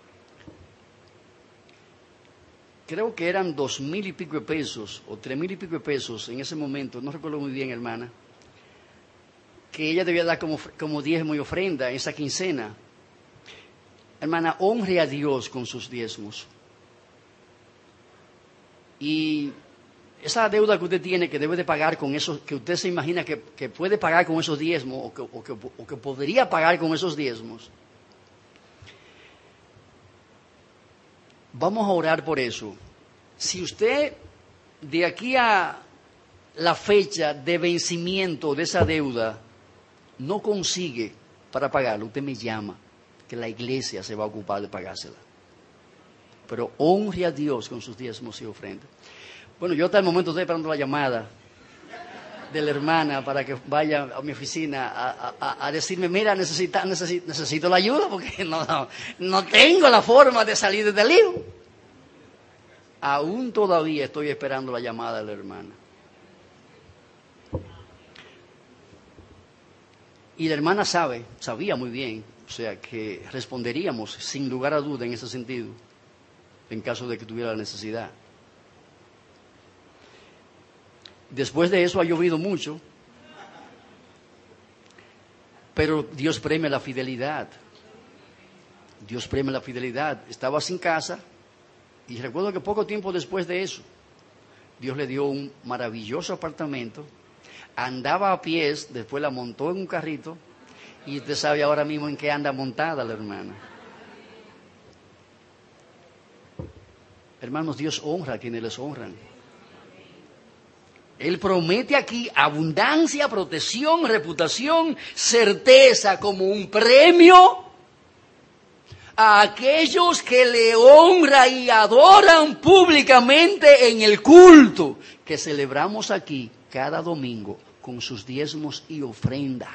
Creo que eran 2,000 y pico de pesos o 3,000 y pico de pesos en ese momento, no recuerdo muy bien, hermana, que ella debía dar como diezmo y ofrenda en esa quincena. Hermana, honre a Dios con sus diezmos. Y esa deuda que usted tiene, que debe de pagar con eso, que usted se imagina que puede pagar con esos diezmos o que podría pagar con esos diezmos, vamos a orar por eso. Si usted de aquí a la fecha de vencimiento de esa deuda no consigue para pagarlo, usted me llama, que la iglesia se va a ocupar de pagársela. Pero honre a Dios con sus diezmos y ofrendas. Bueno, yo hasta el momento estoy esperando la llamada de la hermana para que vaya a mi oficina a decirme, mira, necesito la ayuda porque no tengo la forma de salir del lío. Aún todavía estoy esperando la llamada de la hermana. Y la hermana sabía muy bien, o sea, que responderíamos sin lugar a duda en ese sentido, en caso de que tuviera la necesidad. Después de eso ha llovido mucho, pero Dios premia la fidelidad. Dios premia la fidelidad. Estaba sin casa y recuerdo que poco tiempo después de eso, Dios le dio un maravilloso apartamento. Andaba a pies, después la montó en un carrito y usted sabe ahora mismo en qué anda montada la hermana. Hermanos, Dios honra a quienes les honran. Él promete aquí abundancia, protección, reputación, certeza como un premio a aquellos que le honran y adoran públicamente en el culto que celebramos aquí cada domingo con sus diezmos y ofrenda.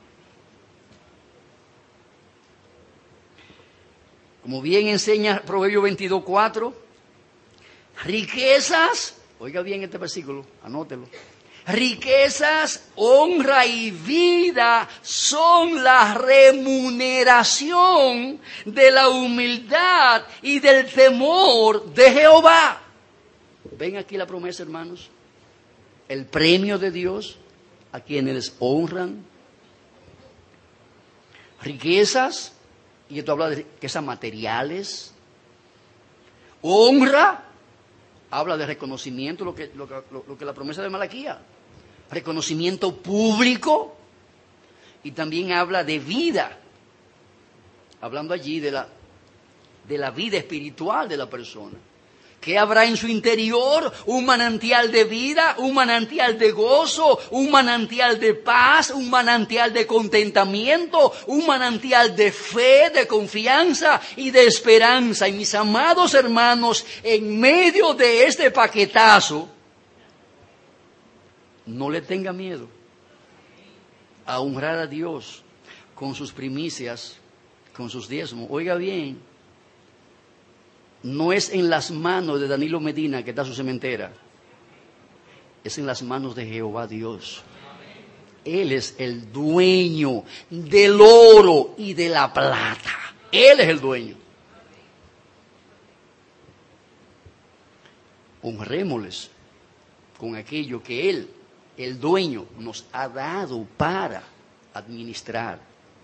Como bien enseña Proverbios 22:4, riquezas, oiga bien este versículo, anótelo. Riquezas, honra y vida son la remuneración de la humildad y del temor de Jehová. Ven aquí la promesa, hermanos. El premio de Dios a quienes honran. Riquezas, y esto habla de riquezas materiales. Honra, habla de reconocimiento, lo que la promesa de Malaquía. Reconocimiento público, y también habla de vida, hablando allí de la vida espiritual de la persona. ¿Qué habrá en su interior? Un manantial de vida, un manantial de gozo, un manantial de paz, un manantial de contentamiento, un manantial de fe, de confianza y de esperanza. Y mis amados hermanos, en medio de este paquetazo, no le tenga miedo a honrar a Dios con sus primicias, con sus diezmos. Oiga bien, no es en las manos de Danilo Medina que está su cementera, es en las manos de Jehová Dios. Él es el dueño del oro y de la plata. Él es el dueño. Honrémosles con aquello que Él, el dueño, nos ha dado para administrar.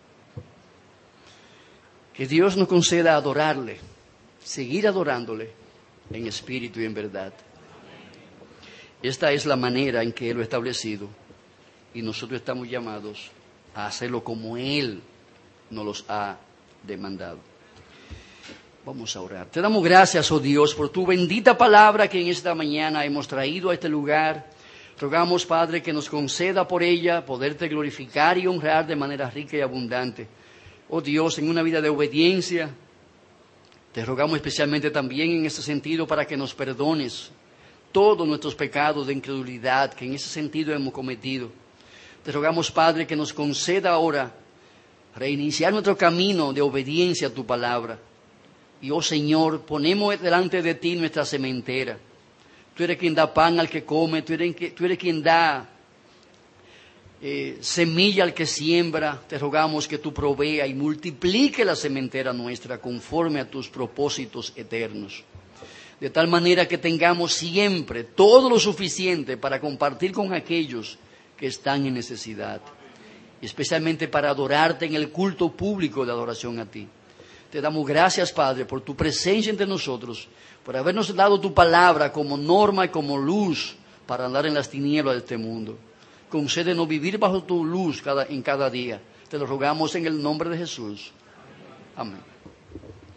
Que Dios nos conceda adorarle, seguir adorándole en espíritu y en verdad. Esta es la manera en que Él lo ha establecido y nosotros estamos llamados a hacerlo como Él nos los ha demandado. Vamos a orar. Te damos gracias, oh Dios, por tu bendita palabra que en esta mañana hemos traído a este lugar. Rogamos, Padre, que nos conceda por ella poderte glorificar y honrar de manera rica y abundante. Oh Dios, en una vida de obediencia, te rogamos especialmente también en ese sentido para que nos perdones todos nuestros pecados de incredulidad que en ese sentido hemos cometido. Te rogamos, Padre, que nos conceda ahora reiniciar nuestro camino de obediencia a tu palabra. Y, oh Señor, ponemos delante de ti nuestra sementera. Tú eres quien da pan al que come, tú eres quien da semilla al que siembra. Te rogamos que tú provea y multiplique la sementera nuestra conforme a tus propósitos eternos. De tal manera que tengamos siempre todo lo suficiente para compartir con aquellos que están en necesidad. Especialmente para adorarte en el culto público de adoración a ti. Te damos gracias, Padre, por tu presencia entre nosotros, por habernos dado tu palabra como norma y como luz para andar en las tinieblas de este mundo. Concédenos vivir bajo tu luz en cada día. Te lo rogamos en el nombre de Jesús. Amén.